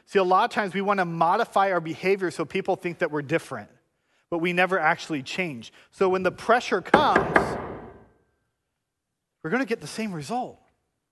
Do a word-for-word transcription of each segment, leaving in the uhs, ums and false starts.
See, a lot of times we want to modify our behavior so people think that we're different, but we never actually change. So when the pressure comes, we're going to get the same result.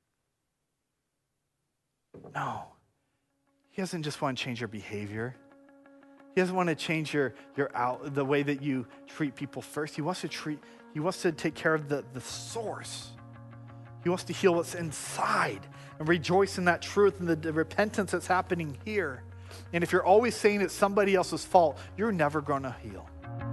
No. He doesn't just want to change your behavior. He doesn't want to change your, your out, the way that you treat people first. He wants to treat, he wants to take care of the, the source. He wants to heal what's inside and rejoice in that truth and the, the repentance that's happening here. And if you're always saying it's somebody else's fault, you're never going to heal.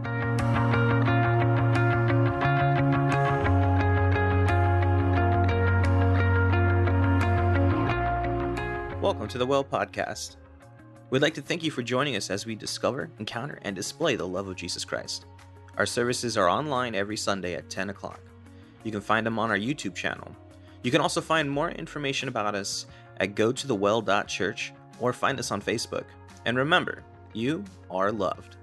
Welcome to the Well Podcast. We'd like to thank you for joining us as we discover, encounter, and display the love of Jesus Christ. Our services are online every Sunday at ten o'clock. You can find them on our YouTube channel. You can also find more information about us at go to the well dot church or find us on Facebook. And remember, you are loved.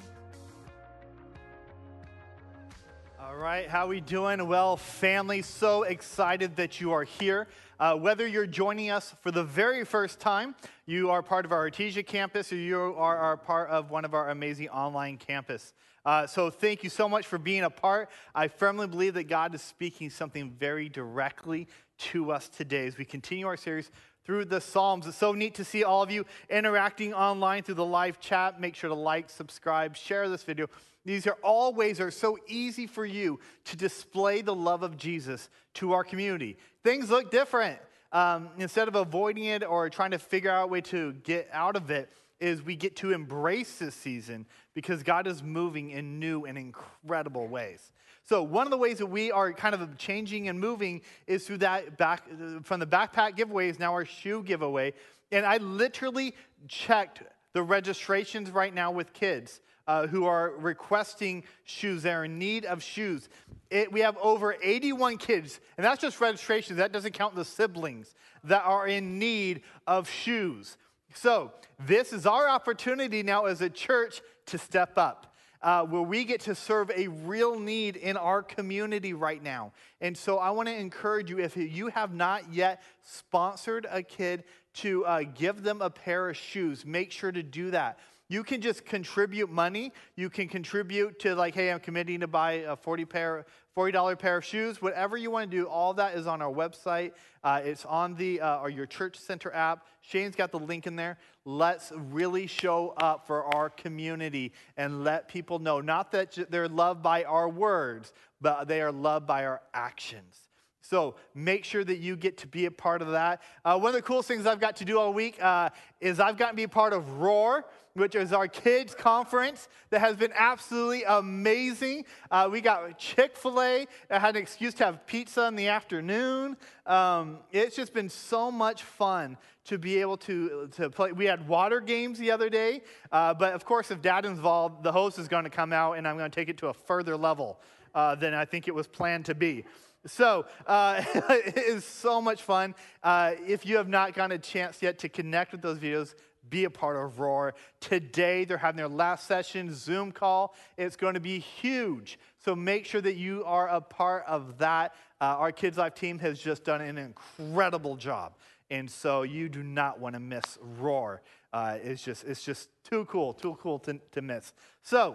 All right, how we doing? Well, family, so excited that you are here. Uh, whether you're joining us for the very first time, you are part of our Artesia campus, or you are, are part of one of our amazing online campus. Uh, so thank you so much for being a part. I firmly believe that God is speaking something very directly to us today as we continue our series through the Psalms. It's so neat to see all of you interacting online through the live chat. Make sure to like, subscribe, share this video. These are all ways that are so easy for you to display the love of Jesus to our community. Things look different. Um, instead of avoiding it or trying to figure out a way to get out of it, is we get to embrace this season because God is moving in new and incredible ways. So one of the ways that we are kind of changing and moving is through that back, from the backpack giveaway is now our shoe giveaway. And I literally checked the registrations right now with kids uh, who are requesting shoes. They're in need of shoes. It, we have over eighty-one kids, and that's just registrations. That doesn't count the siblings that are in need of shoes. So this is our opportunity now as a church to step up, uh, where we get to serve a real need in our community right now. And so I want to encourage you, if you have not yet sponsored a kid to uh, give them a pair of shoes, make sure to do that. You can just contribute money. You can contribute to like, hey, I'm committing to buy a forty pair, forty dollars pair of shoes. Whatever you want to do, all that is on our website. Uh, it's on the uh, or your Church Center app. Shane's got the link in there. Let's really show up for our community and let people know, not that they're loved by our words, but they are loved by our actions. So make sure that you get to be a part of that. Uh, one of the coolest things I've got to do all week uh, is I've gotten to be a part of Roar, which is our kids conference that has been absolutely amazing. Uh, we got Chick-fil-A. I had an excuse to have pizza in the afternoon. Um, it's just been so much fun to be able to, to play. We had water games the other day, uh, but of course, if Dad's involved, the host is going to come out and I'm going to take it to a further level uh, than I think it was planned to be. So uh, it is so much fun. Uh, if you have not gotten a chance yet to connect with those videos, be a part of Roar. Today, they're having their last session Zoom call. It's going to be huge. So make sure that you are a part of that. Uh, our Kids Life team has just done an incredible job. And so you do not want to miss Roar. Uh, it's just it's just too cool, too cool to, to miss. So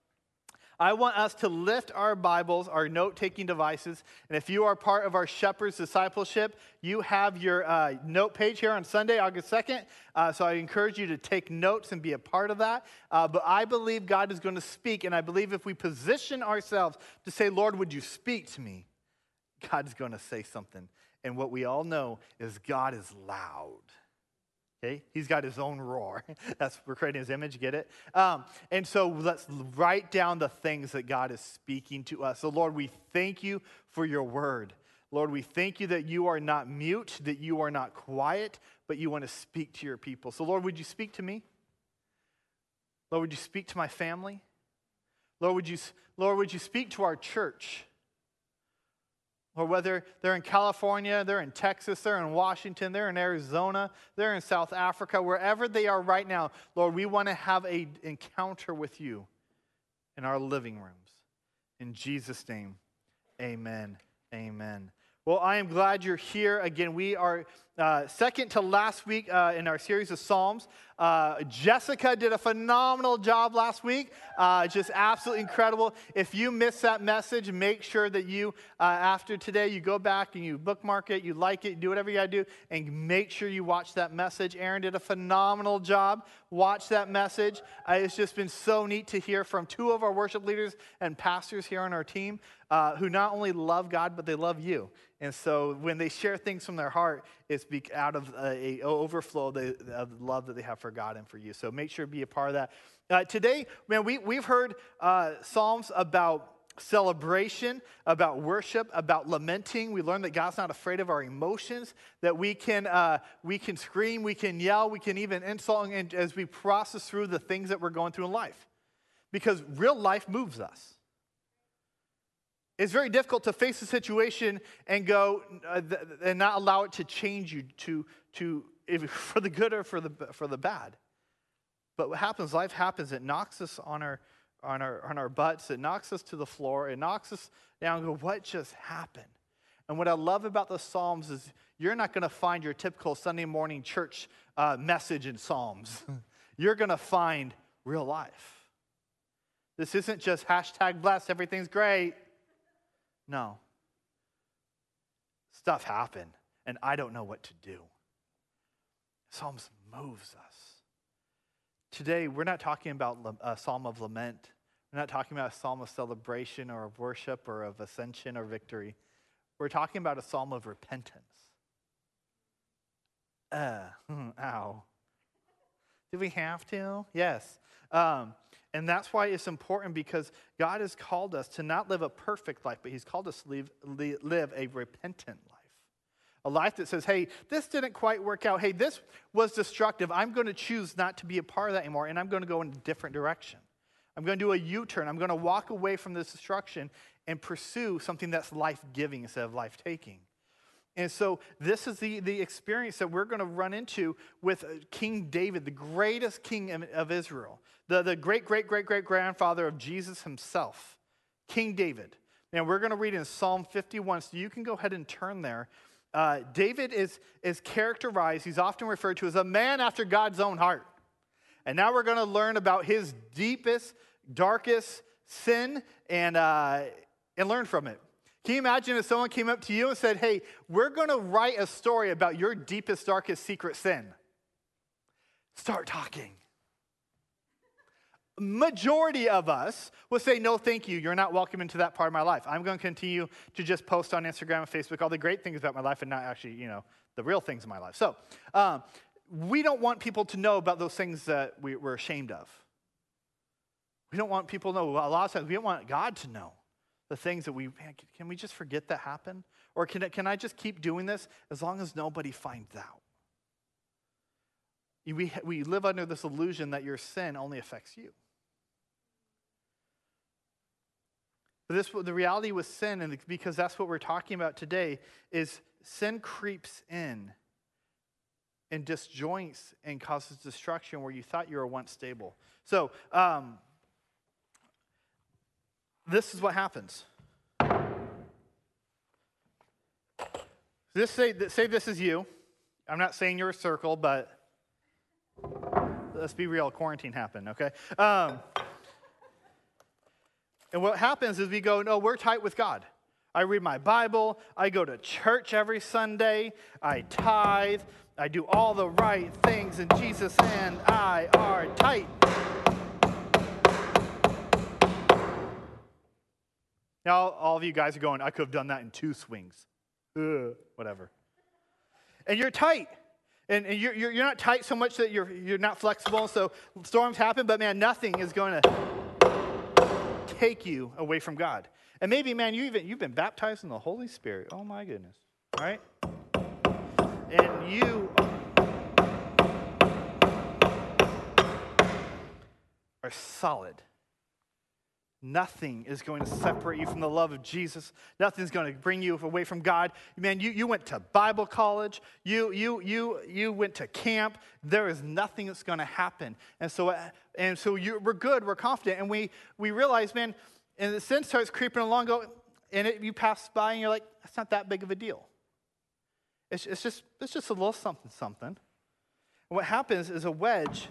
I want us to lift our Bibles, our note-taking devices, and if you are part of our Shepherd's Discipleship, you have your uh, note page here on Sunday, August second, uh, so I encourage you to take notes and be a part of that, uh, but I believe God is going to speak, and I believe if we position ourselves to say, Lord, would you speak to me? God's going to say something, and what we all know is God is loud. Okay, he's got his own roar. That's, we're creating his image, get it? Um, and so let's write down the things that God is speaking to us. So Lord, we thank you for your word. Lord, we thank you that you are not mute, that you are not quiet, but you want to speak to your people. So Lord, would you speak to me? Lord, would you speak to my family? Lord, would you, Lord, would you speak to our church? Or whether they're in California, they're in Texas, they're in Washington, they're in Arizona, they're in South Africa, wherever they are right now, Lord, we want to have an encounter with you in our living rooms. In Jesus' name, amen, amen. Well, I am glad you're here. Again, we are uh, second to last week uh, in our series of Psalms. Uh, Jessica did a phenomenal job last week, uh, just absolutely incredible. If you missed that message, make sure that you, uh, after today, you go back and you bookmark it, you like it, do whatever you got to do, and make sure you watch that message. Aaron did a phenomenal job. Watch that message. Uh, it's just been so neat to hear from two of our worship leaders and pastors here on our team uh, who not only love God, but they love you. And so when they share things from their heart, it's be out of a, a overflow of the, of the love that they have for God and for you. So make sure to be a part of that. Uh, today, man, we, we've heard uh, Psalms about celebration, about worship, about lamenting. We learned that God's not afraid of our emotions, that we can uh, we can scream, we can yell, we can even insult and as we process through the things that we're going through in life. Because real life moves us. It's very difficult to face a situation and go uh, th- and not allow it to change you to to if, for the good or for the for the bad. But what happens? Life happens. It knocks us on our on our on our butts. It knocks us to the floor. It knocks us down. And go, what just happened? And what I love about the Psalms is you're not going to find your typical Sunday morning church uh, message in Psalms. You're going to find real life. This isn't just hashtag blessed. Everything's great. No. Stuff happened, and I don't know what to do. Psalms moves us. Today, we're not talking about a psalm of lament. We're not talking about a psalm of celebration or of worship or of ascension or victory. We're talking about a psalm of repentance. Uh, ow. Do we have to? Yes. Um, and that's why it's important, because God has called us to not live a perfect life, but he's called us to live, live a repentant life. A life that says, hey, this didn't quite work out. Hey, this was destructive. I'm going to choose not to be a part of that anymore, and I'm going to go in a different direction. I'm going to do a U-turn. I'm going to walk away from this destruction and pursue something that's life-giving instead of life-taking. And so this is the, the experience that we're going to run into with King David, the greatest king of Israel, the, the great, great, great, great grandfather of Jesus himself, King David. And we're going to read in Psalm fifty-one, so you can go ahead and turn there. Uh, David is, is characterized, he's often referred to as a man after God's own heart. And now we're going to learn about his deepest, darkest sin and, uh, and learn from it. Can you imagine if someone came up to you and said, hey, we're going to write a story about your deepest, darkest secret sin? Start talking. Majority of us will say, no, thank you. You're not welcome into that part of my life. I'm going to continue to just post on Instagram and Facebook all the great things about my life and not actually, you know, the real things in my life. So um, we don't want people to know about those things that we, we're ashamed of. We don't want people to know. A lot of times we don't want God to know the things that we, man, can we just forget that happened? Or can, can I just keep doing this as long as nobody finds out? We, we live under this illusion that your sin only affects you. But this, the reality with sin, and because that's what we're talking about today, is sin creeps in and disjoints and causes destruction where you thought you were once stable. So, um, this is what happens. This say, say this is you. I'm not saying you're a circle, but let's be real. Quarantine happened, okay? Um, and what happens is we go, no, we're tight with God. I read my Bible. I go to church every Sunday. I tithe. I do all the right things, and Jesus and I are tight. Now, all of you guys are going, I could have done that in two swings. Ugh, whatever. And you're tight. And, and you're, you're, you're not tight so much that you're, you're not flexible, so storms happen, but man, nothing is going to take you away from God. And maybe, man, you even, you've been baptized in the Holy Spirit. Oh, my goodness. All right? And you are solid. Nothing is going to separate you from the love of Jesus. Nothing's going to bring you away from God. Man, you, you went to Bible college. You, you, you, you went to camp. There is nothing that's going to happen. And so, and so you, we're good. We're confident. And we, we realize, man, and the sin starts creeping along, go, and it, you pass by and you're like, that's not that big of a deal. It's, it's just it's just a little something something. And what happens is a wedge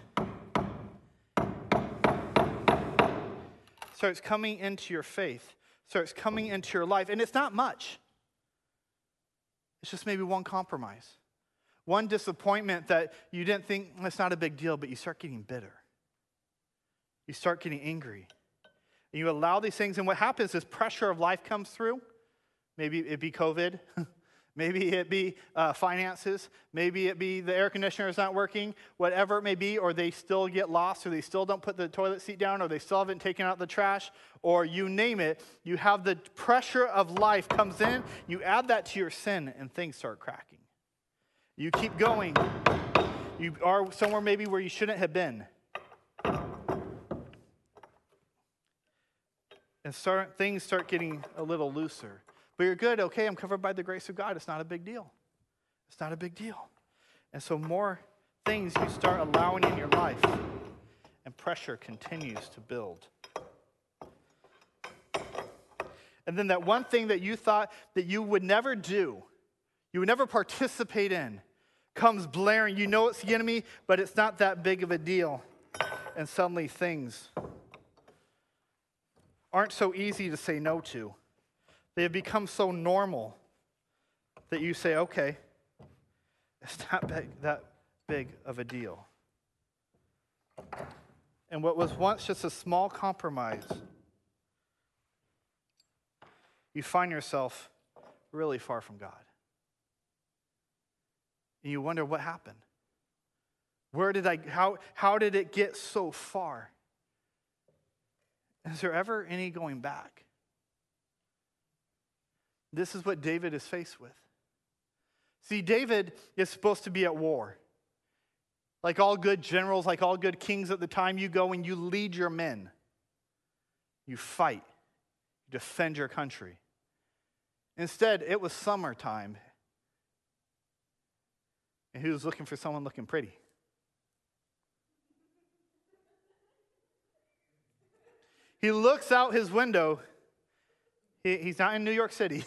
starts coming into your faith, starts coming into your life, and it's not much. It's just maybe one compromise, one disappointment that you didn't think, well, it's not a big deal, but you start getting bitter. You start getting angry. And you allow these things, and what happens is pressure of life comes through. Maybe it be COVID. Maybe it be uh, finances. Maybe it be the air conditioner is not working. Whatever it may be, or they still get lost, or they still don't put the toilet seat down, or they still haven't taken out the trash, or you name it. You have the pressure of life comes in. You add that to your sin, and things start cracking. You keep going. You are somewhere maybe where you shouldn't have been. And start, things start getting a little looser. But you're good, okay, I'm covered by the grace of God. It's not a big deal. It's not a big deal. And so more things you start allowing in your life, and pressure continues to build. And then that one thing that you thought that you would never do, you would never participate in, comes blaring. You know it's the enemy, but it's not that big of a deal. And suddenly things aren't so easy to say no to. They have become so normal that you say, okay, it's not big, that big of a deal. And what was once just a small compromise, you find yourself really far from God. And you wonder what happened. Where did I, how, how did it get so far? Is there ever any going back? This is what David is faced with. See, David is supposed to be at war. Like all good generals, like all good kings at the time, you go and you lead your men. You fight. You defend your country. Instead, it was summertime. And he was looking for someone looking pretty. He looks out his window. He, he's not in New York City.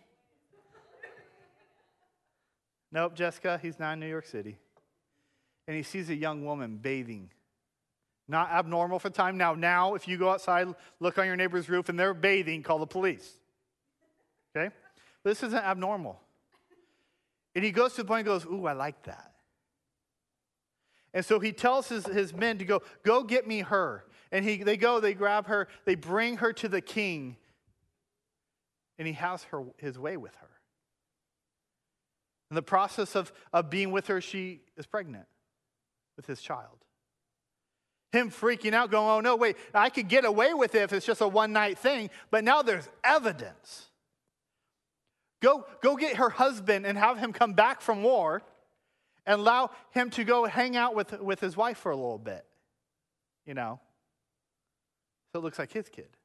Nope, Jessica, he's not in New York City. And he sees a young woman bathing. Not abnormal for time. Now, now, if you go outside, look on your neighbor's roof, and they're bathing, call the police. Okay? But this isn't abnormal. And he goes to the point and goes, ooh, I like that. And so he tells his, his men to go, go get me her. And he, they go, they grab her, they bring her to the king. And he has her his way with her. In the process of, of being with her, she is pregnant with his child. Him freaking out, going, oh no, wait, I could get away with it if it's just a one-night thing, but now there's evidence. Go, go get her husband and have him come back from war and allow him to go hang out with, with his wife for a little bit, you know. So it looks like his kid.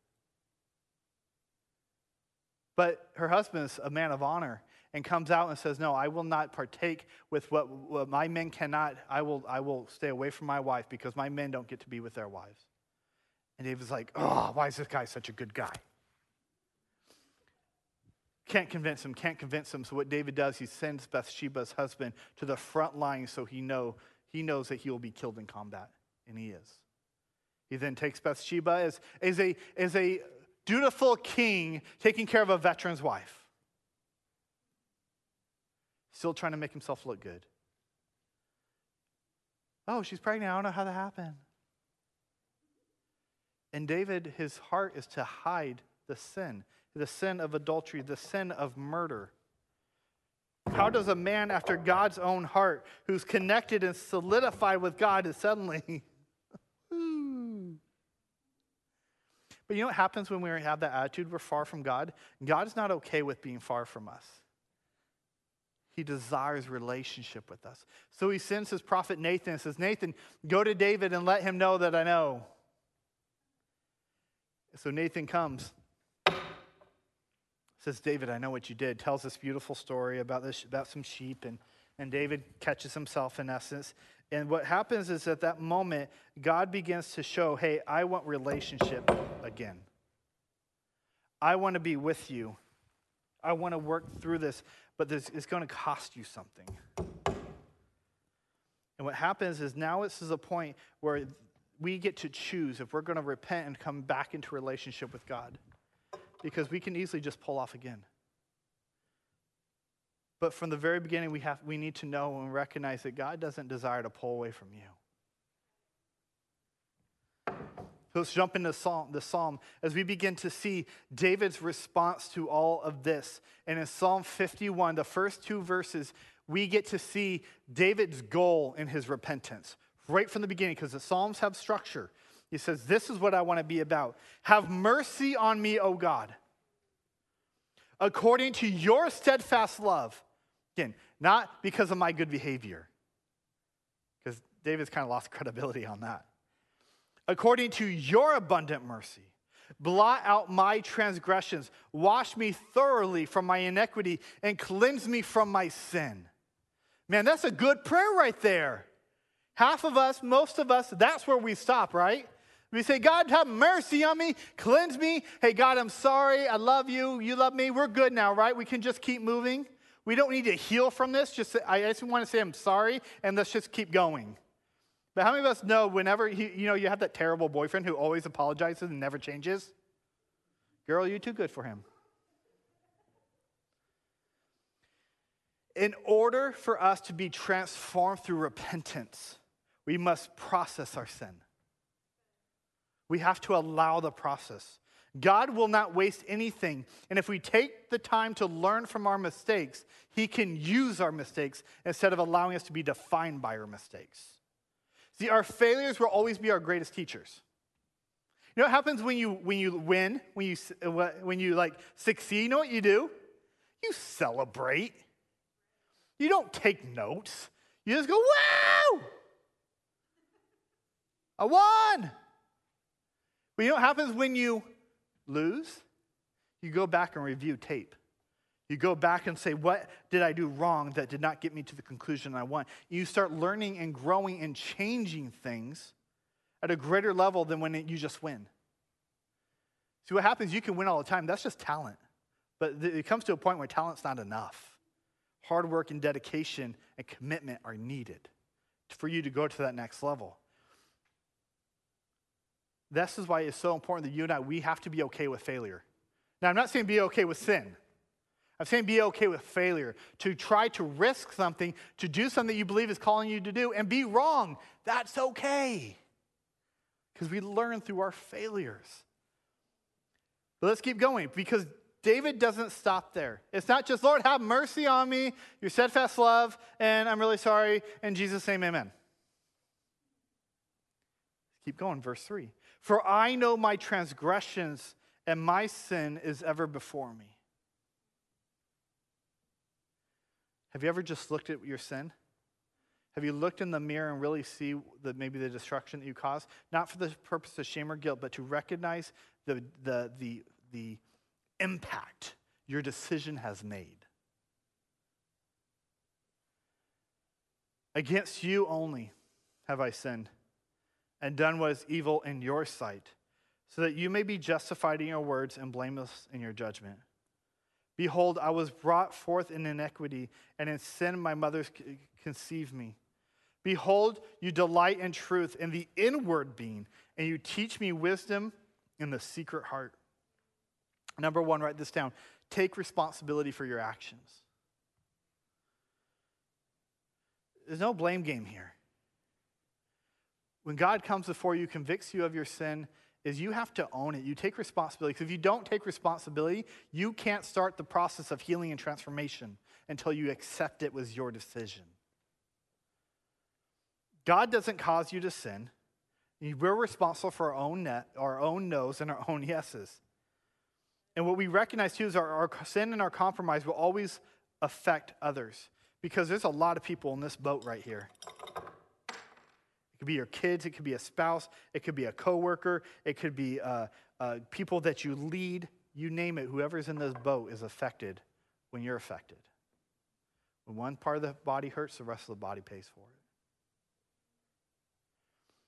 But her husband is a man of honor and comes out and says, no, I will not partake with what, what my men cannot. I will, I will stay away from my wife because my men don't get to be with their wives. And David's like, oh, why is this guy such a good guy? Can't convince him, can't convince him. So what David does, he sends Bathsheba's husband to the front line so he know he knows that he will be killed in combat. And he is. He then takes Bathsheba as, as, a, as a dutiful king taking care of a veteran's wife. Still trying to make himself look good. Oh, she's pregnant. I don't know how that happened. And David, his heart is to hide the sin. The sin of adultery, the sin of murder. How does a man after God's own heart, who's connected and solidified with God, is suddenly... But you know what happens when we have that attitude? We're far from God. God is not okay with being far from us. He desires relationship with us. So he sends his prophet Nathan and says, Nathan, go to David and let him know that I know. So Nathan comes. Says, David, I know what you did. Tells this beautiful story about this, about some sheep, and, and David catches himself in essence. And what happens is at that moment, God begins to show, hey, I want relationship again. I want to be with you. I want to work through this, but this is going to cost you something. And what happens is now this is a point where we get to choose if we're going to repent and come back into relationship with God. Because we can easily just pull off again. But from the very beginning, we have we need to know and recognize that God doesn't desire to pull away from you. So let's jump into Psalm, the Psalm as we begin to see David's response to all of this. And in Psalm fifty-one, the first two verses, we get to see David's goal in his repentance right from the beginning, because the Psalms have structure. He says, this is what I want to be about. Have mercy on me, O God, according to your steadfast love. Again, not because of my good behavior, because David's kind of lost credibility on that. According to your abundant mercy, blot out my transgressions, wash me thoroughly from my iniquity, and cleanse me from my sin. Man, that's a good prayer right there. Half of us, most of us, that's where we stop, right? We say, God, have mercy on me, cleanse me. Hey, God, I'm sorry, I love you, you love me, we're good now, right? We can just keep moving. We don't need to heal from this. Just I just want to say I'm sorry, and let's just keep going. But how many of us know whenever, he, you know, you have that terrible boyfriend who always apologizes and never changes? Girl, you're too good for him. In order for us to be transformed through repentance, we must process our sin. We have to allow the process. God will not waste anything. And if we take the time to learn from our mistakes, he can use our mistakes instead of allowing us to be defined by our mistakes. See, our failures will always be our greatest teachers. You know what happens when you when you win, when you when you like succeed? You know what you do? You celebrate. You don't take notes. You just go, wow! I won! But you know what happens when you lose? You go back and review tape. You go back and say, what did I do wrong that did not get me to the conclusion I want? You start learning and growing and changing things at a greater level than when you just win. See, what happens, you can win all the time. That's just talent. But it comes to a point where talent's not enough. Hard work and dedication and commitment are needed for you to go to that next level. This is why it's so important that you and I, we have to be okay with failure. Now, I'm not saying be okay with sin. I'm saying be okay with failure, to try to risk something, to do something you believe is calling you to do, and be wrong. That's okay. Because we learn through our failures. But let's keep going, because David doesn't stop there. It's not just, Lord, have mercy on me, your steadfast love, and I'm really sorry. In Jesus' name, amen. Keep going, verse three. For I know my transgressions, and my sin is ever before me. Have you ever just looked at your sin? Have you looked in the mirror and really see the, maybe the destruction that you caused? Not for the purpose of shame or guilt, but to recognize the, the, the, the impact your decision has made. Against you only have I sinned and done what is evil in your sight, so that you may be justified in your words and blameless in your judgment. Behold, I was brought forth in iniquity, and in sin my mother conceived me. Behold, you delight in truth in the inward being, and you teach me wisdom in the secret heart. Number one, write this down. Take responsibility for your actions. There's no blame game here. When God comes before you, convicts you of your sin, is you have to own it. You take responsibility. Because if you don't take responsibility, you can't start the process of healing and transformation until you accept it was your decision. God doesn't cause you to sin. We're responsible for our own net, our own no's and our own yeses. And what we recognize too is our, our sin and our compromise will always affect others. Because there's a lot of people in this boat right here. It could be your kids, it could be a spouse, it could be a coworker, it could be uh, uh, people that you lead, you name it. Whoever's in this boat is affected when you're affected. When one part of the body hurts, the rest of the body pays for it.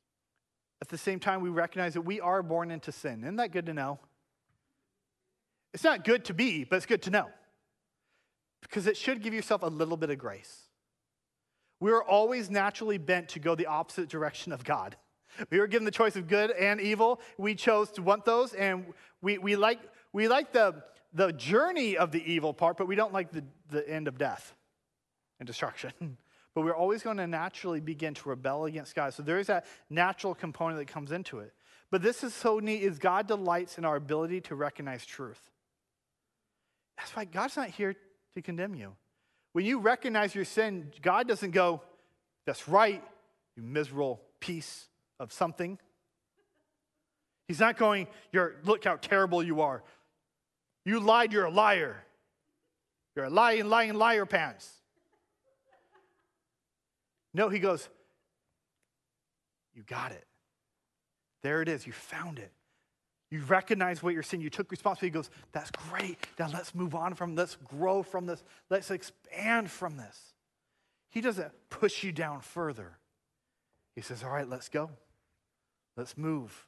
At the same time, we recognize that we are born into sin. Isn't that good to know? It's not good to be, but it's good to know. Because it should give yourself a little bit of grace. We are always naturally bent to go the opposite direction of God. We were given the choice of good and evil. We chose to want those, and we, we like we like the, the journey of the evil part, but we don't like the, the end of death and destruction. But we're always going to naturally begin to rebel against God. So there is that natural component that comes into it. But this is so neat, is God delights in our ability to recognize truth. That's why God's not here to condemn you. When you recognize your sin, God doesn't go, that's right, you miserable piece of something. He's not going, you're, look how terrible you are. You lied, you're a liar. You're a lying, lying, liar pants. No, he goes, you got it. There it is. You found it. You recognize what you're saying. You took responsibility. He goes, that's great. Now let's move on from this. Let's grow from this. Let's expand from this. He doesn't push you down further. He says, all right, let's go. Let's move.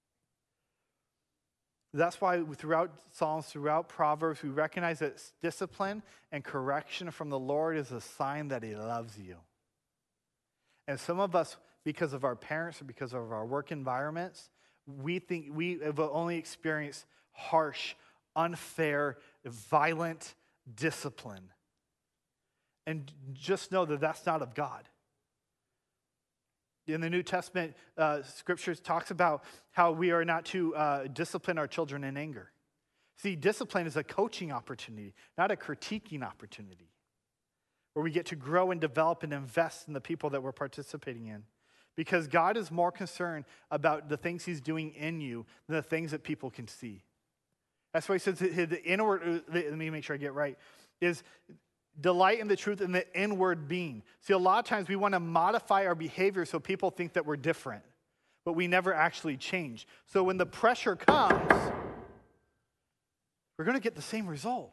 That's why throughout Psalms, throughout Proverbs, we recognize that discipline and correction from the Lord is a sign that he loves you. And some of us, because of our parents or because of our work environments, we think we have only experienced harsh, unfair, violent discipline. And just know that that's not of God. In the New Testament, uh, scriptures talks about how we are not to uh, discipline our children in anger. See, discipline is a coaching opportunity, not a critiquing opportunity, where we get to grow and develop and invest in the people that we're participating in. Because God is more concerned about the things he's doing in you than the things that people can see. That's why he says the inward, let me make sure I get it right, is delight in the truth in the inward being. See, a lot of times we want to modify our behavior so people think that we're different, but we never actually change. So when the pressure comes, we're going to get the same result.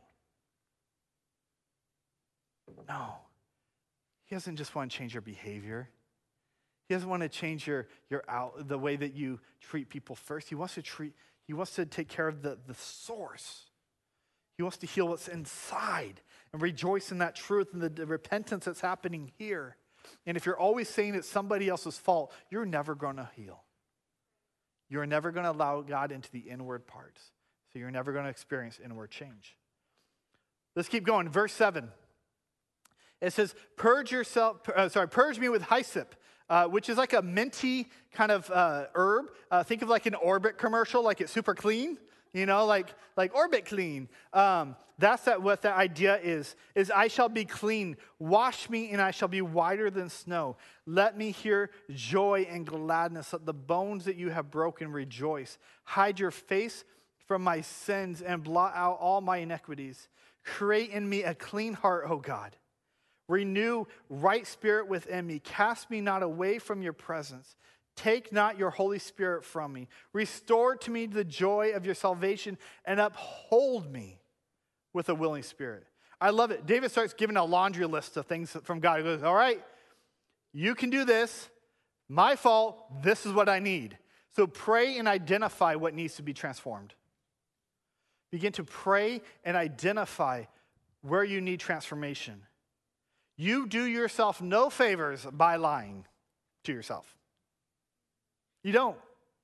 No. He doesn't just want to change your behavior. He doesn't want to change your, your out, the way that you treat people first. He wants to treat, he wants to take care of the, the source. He wants to heal what's inside and rejoice in that truth and the, the repentance that's happening here. And if you're always saying it's somebody else's fault, you're never going to heal. You're never going to allow God into the inward parts. So you're never going to experience inward change. Let's keep going. Verse seven. It says, purge yourself, uh, sorry, purge me with hyssop, uh, which is like a minty kind of uh, herb. Uh, think of like an Orbit commercial, like it's super clean, you know, like like Orbit clean. Um, that's that what that idea is, is I shall be clean. Wash me and I shall be whiter than snow. Let me hear joy and gladness. Let the bones that you have broken rejoice. Hide your face from my sins and blot out all my iniquities. Create in me a clean heart, O God. Renew right spirit within me. Cast me not away from your presence. Take not your Holy Spirit from me. Restore to me the joy of your salvation and uphold me with a willing spirit. I love it. David starts giving a laundry list of things from God. He goes, all right, you can do this. My fault. This is what I need. So pray and identify what needs to be transformed. Begin to pray and identify where you need transformation. You do yourself no favors by lying to yourself. You don't.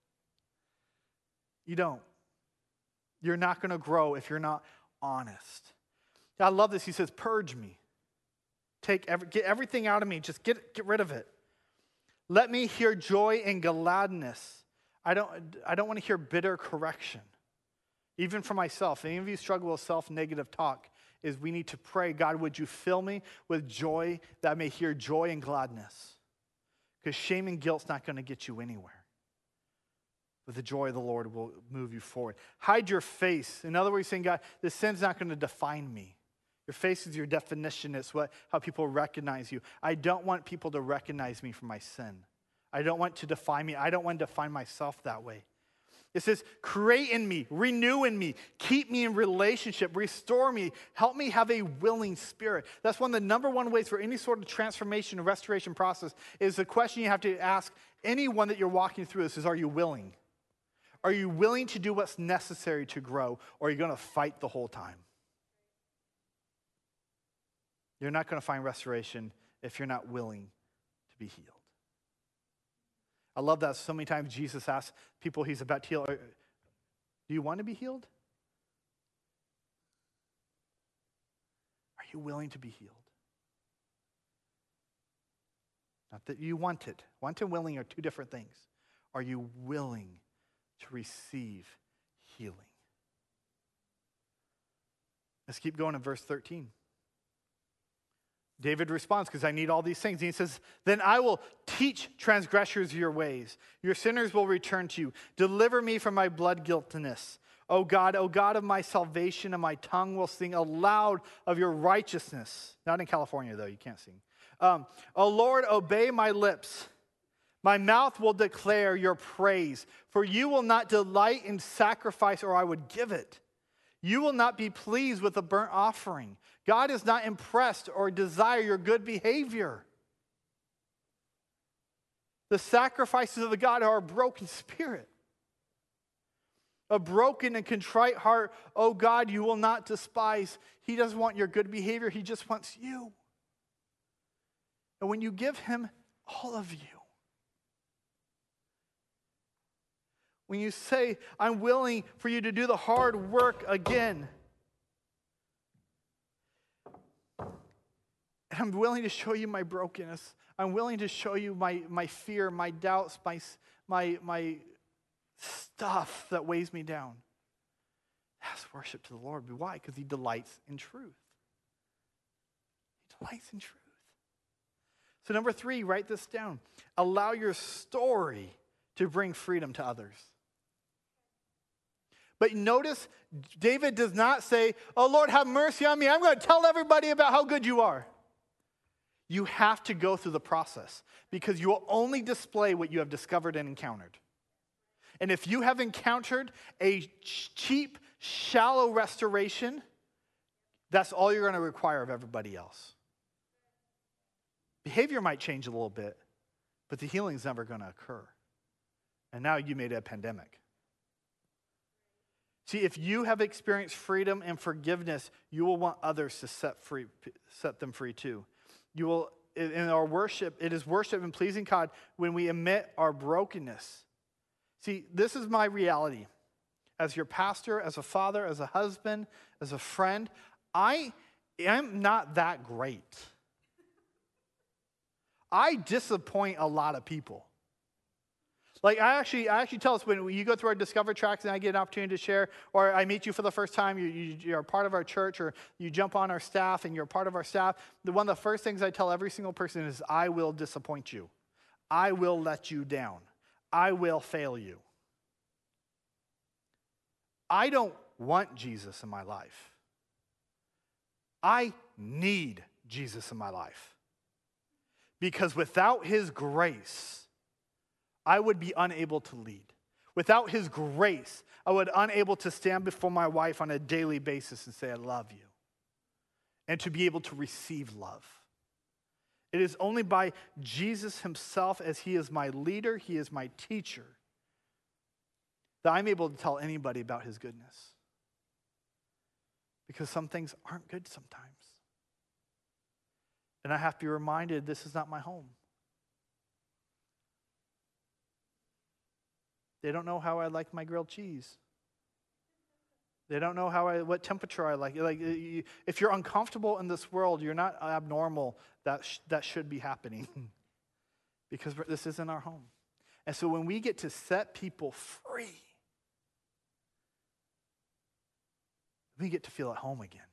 You don't. You're not going to grow if you're not honest. I love this. He says, purge me. Take every, get everything out of me. Just get, get rid of it. Let me hear joy and gladness. I don't, I don't want to hear bitter correction. Even for myself. Any of you struggle with self-negative talk, is we need to pray, God, would you fill me with joy that I may hear joy and gladness? Because shame and guilt's not going to get you anywhere. But the joy of the Lord will move you forward. Hide your face. In other words, saying, God, this sin's not going to define me. Your face is your definition. It's what, how people recognize you. I don't want people to recognize me for my sin. I don't want to define me. I don't want to define myself that way. It says, create in me, renew in me, keep me in relationship, restore me, help me have a willing spirit. That's one of the number one ways for any sort of transformation and restoration process is the question you have to ask anyone that you're walking through this is, are you willing? Are you willing to do what's necessary to grow, or are you going to fight the whole time? You're not going to find restoration if you're not willing to be healed. I love that so many times Jesus asks people he's about to heal, do you want to be healed? Are you willing to be healed? Not that you want it. Want and willing are two different things. Are you willing to receive healing? Let's keep going in verse thirteen. David responds, because I need all these things. And he says, then I will teach transgressors your ways. Your sinners will return to you. Deliver me from my blood guiltiness. O God, O God of my salvation, and my tongue will sing aloud of your righteousness. Not in California, though. You can't sing. Um, o Lord, obey my lips. My mouth will declare your praise. For you will not delight in sacrifice, or I would give it. You will not be pleased with a burnt offering. God is not impressed or desire your good behavior. The sacrifices of the God are a broken spirit. A broken and contrite heart, oh God, you will not despise. He doesn't want your good behavior. He just wants you. And when you give him all of you, when you say, I'm willing for you to do the hard work again, and I'm willing to show you my brokenness. I'm willing to show you my, my fear, my doubts, my, my, my stuff that weighs me down. That's worship to the Lord. Why? Because he delights in truth. He delights in truth. So number three, write this down. Allow your story to bring freedom to others. But notice, David does not say, oh Lord, have mercy on me. I'm going to tell everybody about how good you are. You have to go through the process because you will only display what you have discovered and encountered. And if you have encountered a cheap, shallow restoration, that's all you're going to require of everybody else. Behavior might change a little bit, but the healing's never going to occur. And now you made it a pandemic. See, if you have experienced freedom and forgiveness, you will want others to set free, set them free too. You will, in our worship, it is worship and pleasing God when we admit our brokenness. See, this is my reality. As your pastor, as a father, as a husband, as a friend, I am not that great. I disappoint a lot of people. Like I actually, I actually tell us when you go through our Discover tracks and I get an opportunity to share, or I meet you for the first time, you, you, you're a part of our church, or you jump on our staff and you're a part of our staff, the one of the first things I tell every single person is, I will disappoint you. I will let you down. I will fail you. I don't want Jesus in my life. I need Jesus in my life. Because without his grace, I would be unable to lead. Without his grace, I would be unable to stand before my wife on a daily basis and say, I love you. And to be able to receive love. It is only by Jesus himself, as he is my leader, he is my teacher, that I'm able to tell anybody about his goodness. Because some things aren't good sometimes. And I have to be reminded, this is not my home. They don't know how I like my grilled cheese. They don't know how I, what temperature I like. Like, if you're uncomfortable in this world, you're not abnormal. That sh- that should be happening, because this isn't our home. And so when we get to set people free, we get to feel at home again.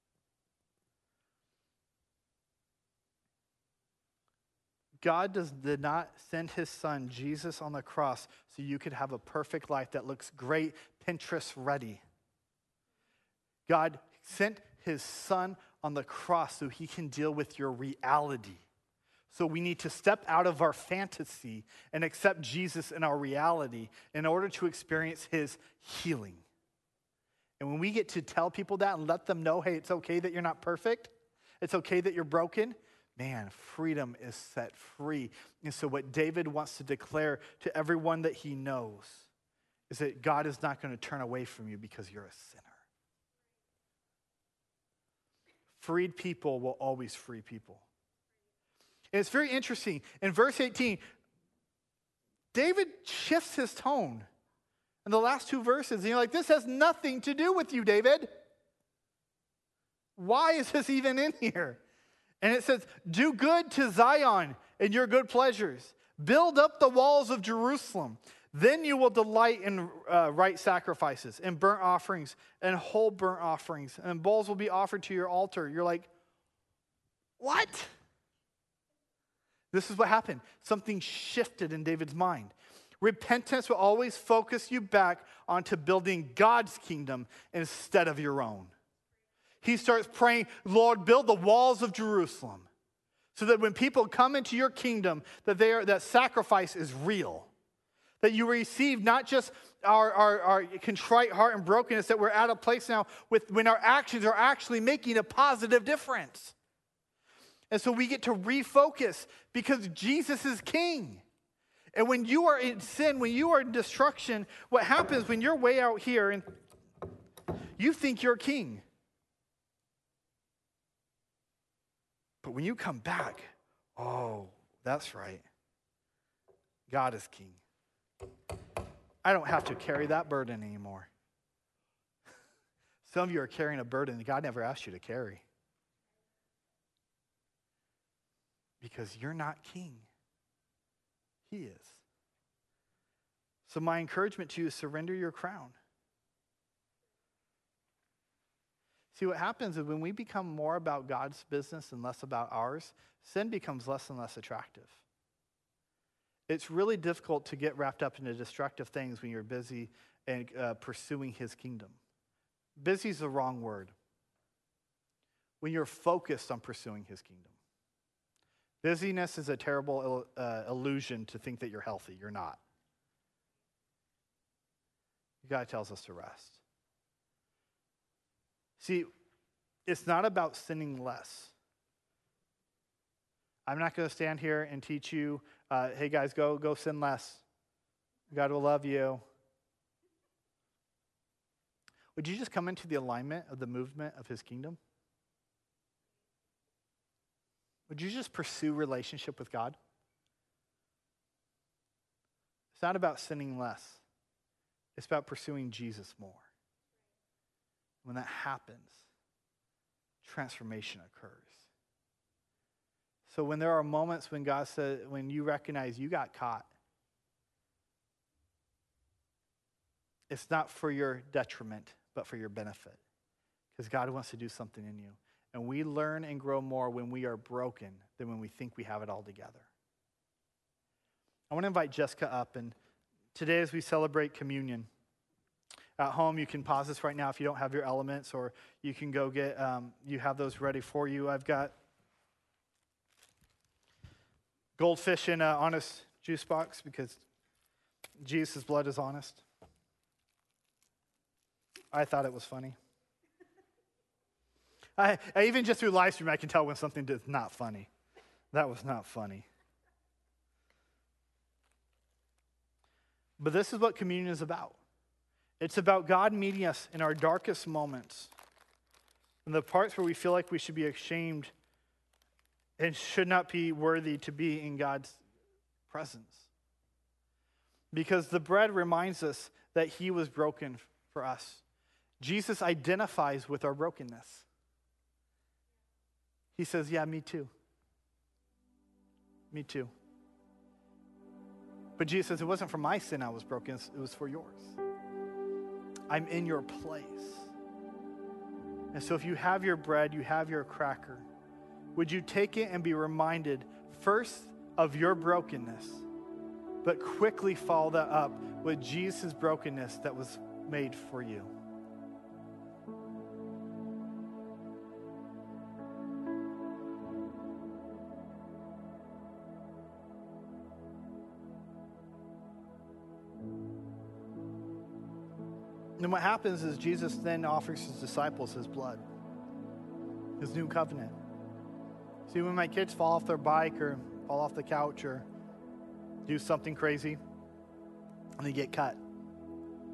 God does, did not send his son, Jesus, on the cross so you could have a perfect life that looks great, Pinterest ready. God sent his son on the cross so he can deal with your reality. So we need to step out of our fantasy and accept Jesus in our reality in order to experience his healing. And when we get to tell people that and let them know, hey, it's okay that you're not perfect. It's okay that you're broken. Man, freedom is set free. And so what David wants to declare to everyone that he knows is that God is not going to turn away from you because you're a sinner. Freed people will always free people. And it's very interesting. In verse eighteen, David shifts his tone in the last two verses. And you're like, this has nothing to do with you, David. Why is this even in here? And it says, do good to Zion in your good pleasures. Build up the walls of Jerusalem. Then you will delight in uh, right sacrifices and burnt offerings and whole burnt offerings. And bowls will be offered to your altar. You're like, what? This is what happened. Something shifted in David's mind. Repentance will always focus you back onto building God's kingdom instead of your own. He starts praying, Lord, build the walls of Jerusalem so that when people come into your kingdom, that they are, that sacrifice is real. That you receive not just our, our, our contrite heart and brokenness, that we're at a place now with when our actions are actually making a positive difference. And so we get to refocus because Jesus is king. And when you are in sin, when you are in destruction, what happens when you're way out here and you think you're king? But when you come back, oh, that's right. God is king. I don't have to carry that burden anymore. Some of you are carrying a burden that God never asked you to carry. Because you're not king. He is. So my encouragement to you is surrender your crown. See, what happens is when we become more about God's business and less about ours, sin becomes less and less attractive. It's really difficult to get wrapped up into destructive things when you're busy and uh, pursuing his kingdom. Busy is the wrong word. When you're focused on pursuing his kingdom. Busyness is a terrible uh, illusion to think that you're healthy. You're not. God tells us to rest. See, it's not about sinning less. I'm not going to stand here and teach you, uh, hey guys, go, go sin less. God will love you. Would you just come into the alignment of the movement of his kingdom? Would you just pursue relationship with God? It's not about sinning less. It's about pursuing Jesus more. When that happens, transformation occurs. So when there are moments when God says, when you recognize you got caught, it's not for your detriment, but for your benefit. Because God wants to do something in you. And we learn and grow more when we are broken than when we think we have it all together. I want to invite Jessica up. And today as we celebrate communion, at home, you can pause this right now if you don't have your elements, or you can go get, um, you have those ready for you. I've got goldfish in an honest juice box because Jesus' blood is honest. I thought it was funny. I, I even just through live stream, I can tell when something is not funny. That was not funny. But this is what communion is about. It's about God meeting us in our darkest moments, in the parts where we feel like we should be ashamed and should not be worthy to be in God's presence. Because the bread reminds us that he was broken for us. Jesus identifies with our brokenness. He says, yeah, me too. Me too. But Jesus says, it wasn't for my sin I was broken, it was for yours. I'm in your place. And so if you have your bread, you have your cracker, would you take it and be reminded first of your brokenness, but quickly follow that up with Jesus' brokenness that was made for you? And what happens is Jesus then offers his disciples his blood, his new covenant. See, when my kids fall off their bike or fall off the couch or do something crazy and they get cut,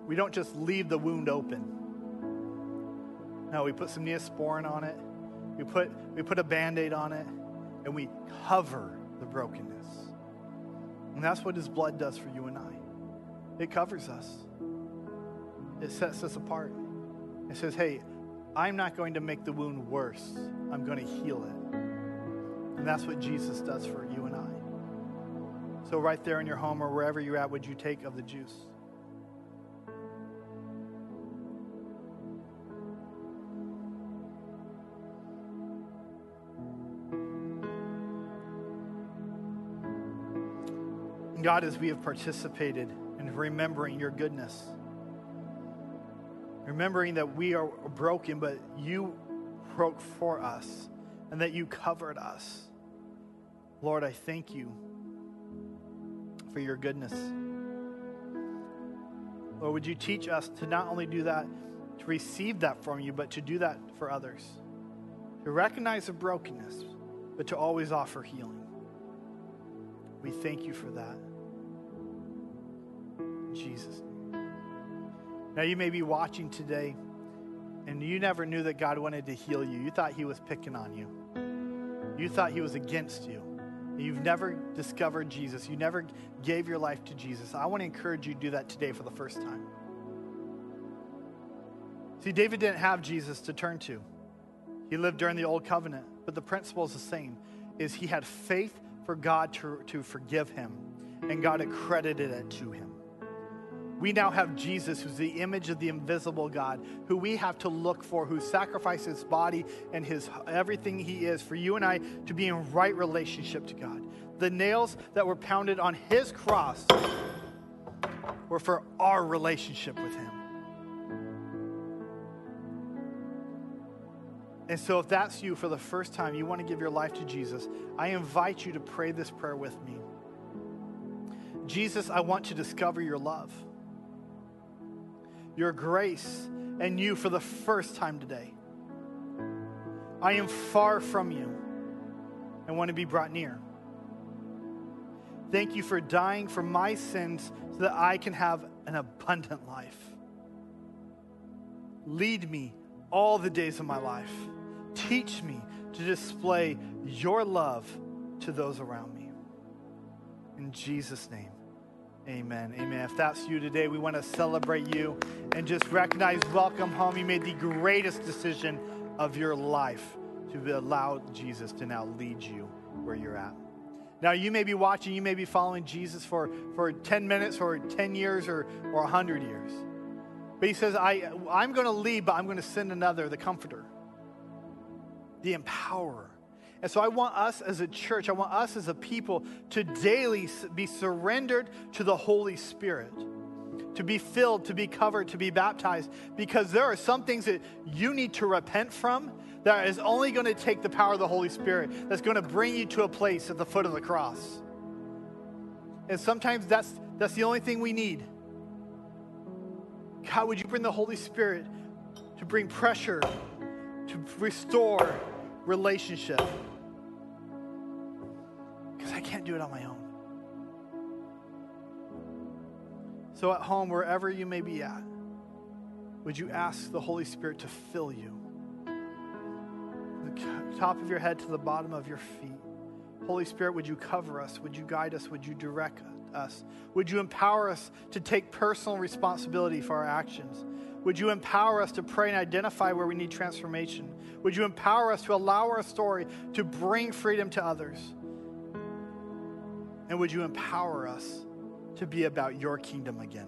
we don't just leave the wound open. No, we put some Neosporin on it. We put, we put a Band-Aid on it, and we cover the brokenness. And that's what his blood does for you and I. It covers us. It sets us apart. It says, hey, I'm not going to make the wound worse. I'm going to heal it. And that's what Jesus does for you and I. So right there in your home or wherever you're at, would you take of the juice? God, as we have participated in remembering your goodness, remembering that we are broken, but you broke for us and that you covered us. Lord, I thank you for your goodness. Lord, would you teach us to not only do that, to receive that from you, but to do that for others. To recognize the brokenness, but to always offer healing. We thank you for that. In Jesus' name. Now you may be watching today and you never knew that God wanted to heal you. You thought he was picking on you. You thought he was against you. You've never discovered Jesus. You never gave your life to Jesus. I want to encourage you to do that today for the first time. See, David didn't have Jesus to turn to. He lived during the old covenant, but the principle is the same, is he had faith for God to, to forgive him, and God accredited it to him. We now have Jesus, who's the image of the invisible God, who we have to look for, who sacrificed his body and his everything he is for you and I to be in right relationship to God. The nails that were pounded on his cross were for our relationship with him. And so if that's you for the first time, you want to give your life to Jesus, I invite you to pray this prayer with me. Jesus, I want to discover your love, your grace, and you for the first time today. I am far from you and want to be brought near. Thank you for dying for my sins so that I can have an abundant life. Lead me all the days of my life. Teach me to display your love to those around me. In Jesus' name. Amen. Amen. If that's you today, we want to celebrate you and just recognize, welcome home. You made the greatest decision of your life to allow Jesus to now lead you where you're at. Now, you may be watching, you may be following Jesus for, for ten minutes or ten years or, or one hundred years. But he says, I, I'm going to leave, but I'm going to send another, the Comforter, the Empowerer. And so I want us as a church, I want us as a people to daily be surrendered to the Holy Spirit, to be filled, to be covered, to be baptized, because there are some things that you need to repent from that is only going to take the power of the Holy Spirit, that's going to bring you to a place at the foot of the cross. And sometimes that's, that's the only thing we need. God, would you bring the Holy Spirit to bring pressure, to restore relationship? Because I can't do it on my own. So at home, wherever you may be at, would you ask the Holy Spirit to fill you? From the top of your head to the bottom of your feet. Holy Spirit, would you cover us? Would you guide us? Would you direct us? Would you empower us to take personal responsibility for our actions? Would you empower us to pray and identify where we need transformation? Would you empower us to allow our story to bring freedom to others? And would you empower us to be about your kingdom again?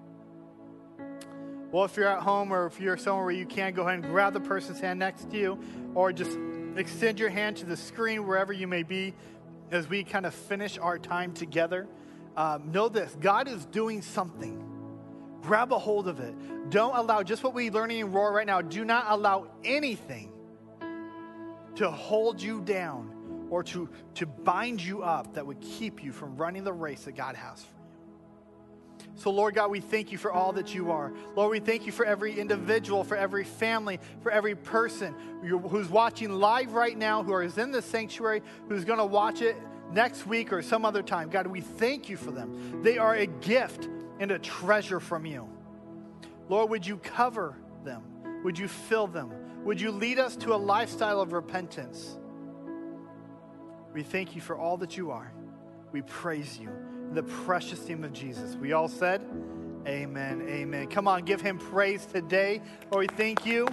Well, if you're at home or if you're somewhere where you can, go ahead and grab the person's hand next to you, or just extend your hand to the screen wherever you may be as we kind of finish our time together. Um, know this, God is doing something. Grab a hold of it. Don't allow, just what we're learning in Roar right now, do not allow anything to hold you down or to, to bind you up that would keep you from running the race that God has for you. So Lord God, we thank you for all that you are. Lord, we thank you for every individual, for every family, for every person who's watching live right now, who is in the sanctuary, who's going to watch it next week or some other time. God, we thank you for them. They are a gift and a treasure from you. Lord, would you cover them? Would you fill them? Would you lead us to a lifestyle of repentance? We thank you for all that you are. We praise you in the precious name of Jesus. We all said, amen, amen. Come on, give him praise today. Lord, we thank you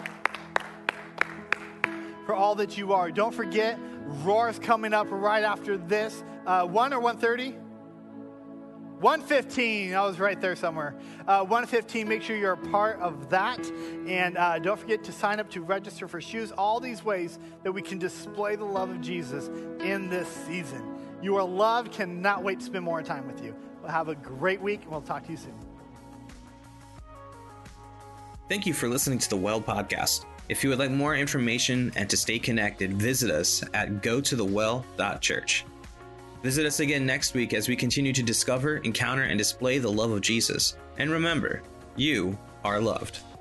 for all that you are. Don't forget, Roar's coming up right after this. Uh, one or one thirty? one fifteen, I was right there somewhere. Uh, one fifteen, make sure you're a part of that. And uh, don't forget to sign up to register for shoes. All these ways that we can display the love of Jesus in this season. You are loved. Cannot wait to spend more time with you. Well, have a great week, and we'll talk to you soon. Thank you for listening to the Well Podcast. If you would like more information and to stay connected, visit us at go to the well dot church. Visit us again next week as we continue to discover, encounter, and display the love of Jesus. And remember, you are loved.